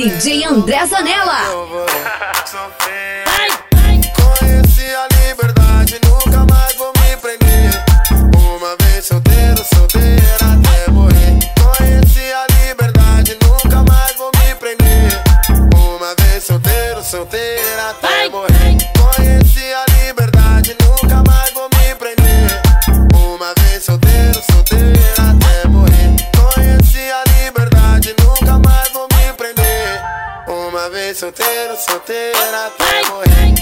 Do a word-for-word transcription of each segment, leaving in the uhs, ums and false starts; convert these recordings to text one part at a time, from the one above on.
D J André Zanella. Conheci a liberdade, nunca mais vou me prender. Uma vez solteiro, solteira até morrer. Conheci a liberdade, nunca mais vou me prender. Uma vez solteiro, solteira até morrer. Conheci a liberdade, nunca mais vou me prender. Uma vez solteiro, solteira até morrer. Conheci a liberdade, nunca mais vou me prender. Uma vez solteiro, solteira até morrer.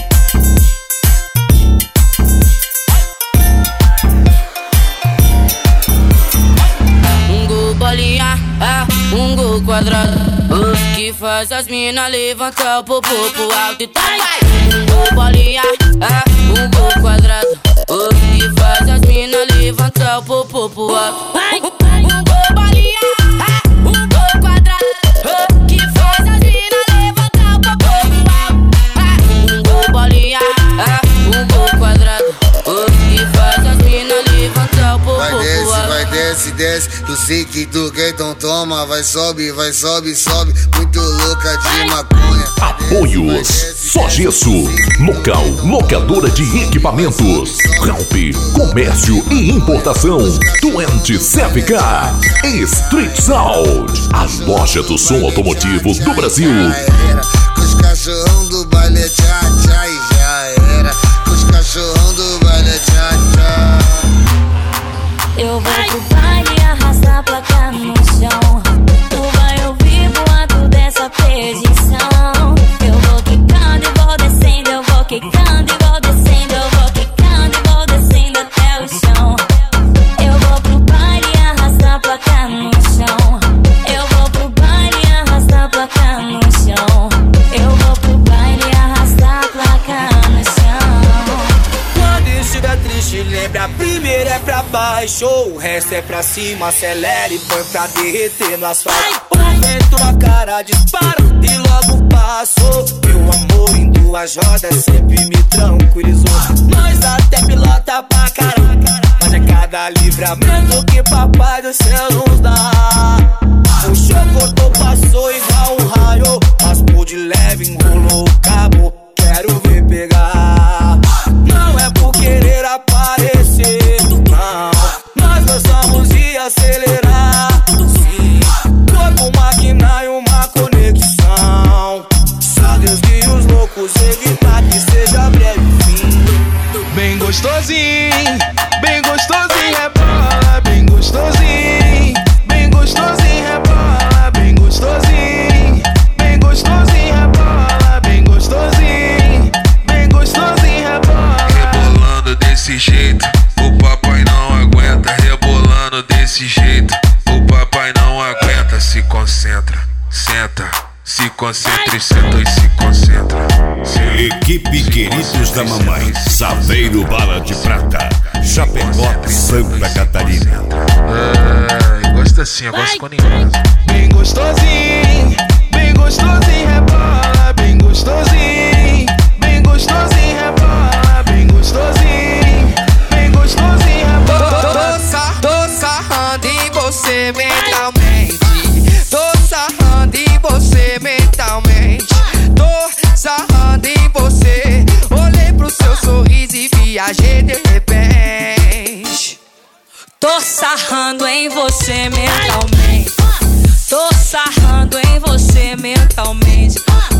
Um gol bolinha, é um gol quadrado, uh, que faz as mina levantar o popô pro alto e tá. Um gol bolinha, é um gol quadrado, uh, que faz as mina levantar o popô pro alto. Um gol bolinha, é um gol quadrado, uh, que faz as mina levantar o popô pro alto. Um gol bolinha, é um gol quadrado, uh, que faz as mina levantar o popô pro alto. Vai desce, vai desce, desce, tu sei que tu quer, então toma. Vai sobe, vai sobe, sobe, muito louca de maconha. Apoios Só Gesso, local, locadora de equipamentos, Ralp, comércio e importação, vinte e sete K, Street Sound, a loja do som automotivo do Brasil. Com os cachorrão do baile tchá tchá e já era. Com os cachorrão do baile tchá tchá. Eu vou pro baile arrastar a placa no chão. Tu vai ouvir boato dessa perdição. Eu vou quicando e vou descendo, eu vou quicando e vou descendo, eu vou quicando e vou descendo até o chão. Eu vou pro baile arrastar a placa no chão. Eu vou pro baile arrastar a placa no chão. Eu vou pro baile arrastar a placa no chão. Quando estiver triste, lembra, a primeira é pra baixo, o resto é pra cima, acelera e põe pra derreter no asfalto. O vento na cara dispara e logo passou. Meu amor em duas rodas sempre me tranquilizou. Nós até pilota pra caraca, mas é cada livramento que papai do céu nos dá. O chocotô passou igual um raio, raspou de leve, enrolou o cabo, quero ver pegar. Não é por querer aparecer, não, nós gostamos de acelerar. Sim, corpo, máquina e uma conexão. Só Deus que os loucos evitar que seja breve o fim. Bem gostosinho, bem gostosinho, rebola, bem gostosinho, bem gostosinho, rebola, bem gostosinho, bem gostosinho, rebola, bem gostosinho, bem gostosinho, rebola. Rebolando desse jeito, o papai não aguenta. Rebolando desse jeito, o papai não aguenta. Se concentra, senta, se concentra e senta e se concentra. Senta, Equipe se Queridos da concentra, Mamãe, Saveiro Bala de Prata, Chapecó, Santa Catarina. Ai, gosta assim, eu gosto com ninguém. Bem gostosinho, bem gostosinho, rebola, bem gostosinho, bem gostosinho, rebola, bem gostosinho, bem gostosinho, rebola. Tô sarrando em você mentalmente, tô sarrando em você mentalmente, tô sarrando em você. Olhei pro seu sorriso e viajei de repente. Tô sarrando em você mentalmente. Tô sarrando em você mentalmente.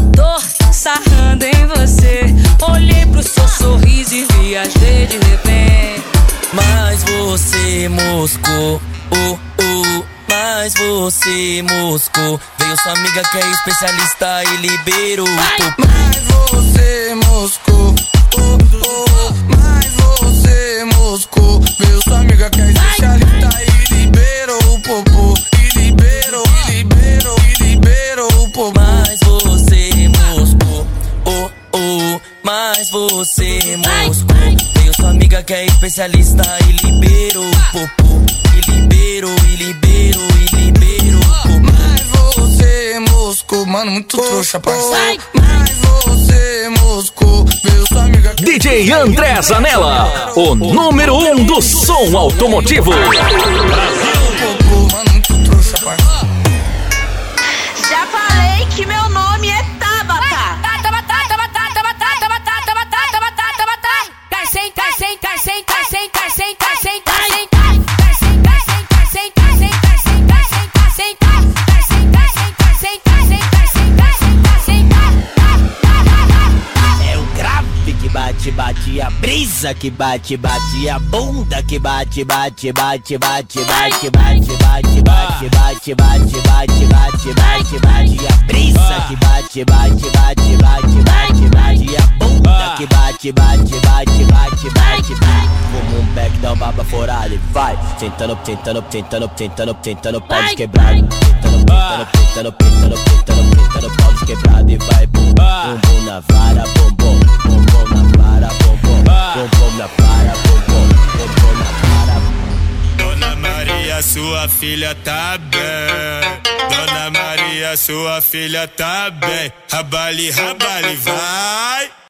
Tô sarrando em você. Olhei pro seu sorriso e viajei de repente. Mas você moscou, oh, oh. Mas você moscou. Veio sua amiga que é especialista e liberou o popô. Mas você moscou, oh, oh. Mas você moscou. Veio sua amiga que é especialista e liberou o popô. E liberou, e liberou, e liberou o popô. Mas você moscou, oh, oh. Mas você moscou. Veio sua amiga que é especialista e liberou o popô. E liberou, e liberou, e liberou o popô. Mas você moscou, mano, muito trouxa, parceiro. Mas você moscou. Veio sua amiga que D J André Zanella, o número um do som automotivo. Já falei que meu nome bate, bate, a brisa que bate, bate, a bunda que bate, bate, bate, bate, bate, bate, bate, bate, bate, bate, bate, bate, bate, bate, a brisa que bate, bate, bate, bate, bate, bate, a bunda que bate, bate, bate, bate, bate, bate. Como um back dá um baba forada e vai tentando, tentando, tentando, tentando, tentando, pau de quebrado. Tentando, tentando, tentando, tentando, tentando, tentando, pau de quebrado e vai bum, bum, bum na vara, bum, bum, bum, bum na vara, bum, bum, bum, bum na vara, bum, bum, bum, bum na vara. Dona Maria, sua filha tá bem. Dona Maria, sua filha tá bem. Rabale, rabale, vai.